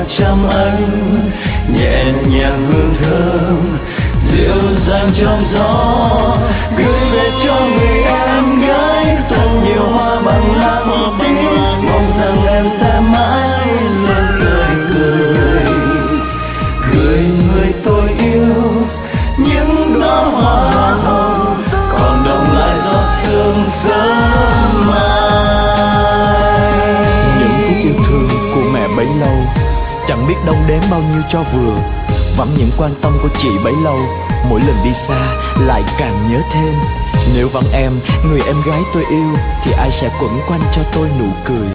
chăm anh, nhẹ nhàng hương thơm dịu dàng trong gió, gửi về cho người em gái thật nhiều hoa bằng lăng tím, mong rằng em sẽ mãi luôn tươi cười, gửi người tôi yêu những đóa hoa hồng còn đọng lại giọt sương sớm mai. Những phút yêu thương của mẹ bấy lâu chẳng biết đong đếm bao nhiêu cho vừa, vắng những quan tâm của chị bấy lâu, mỗi lần đi xa lại càng nhớ thêm. Nếu vắng em, người em gái tôi yêu, thì ai sẽ quẩn quanh cho tôi nụ cười.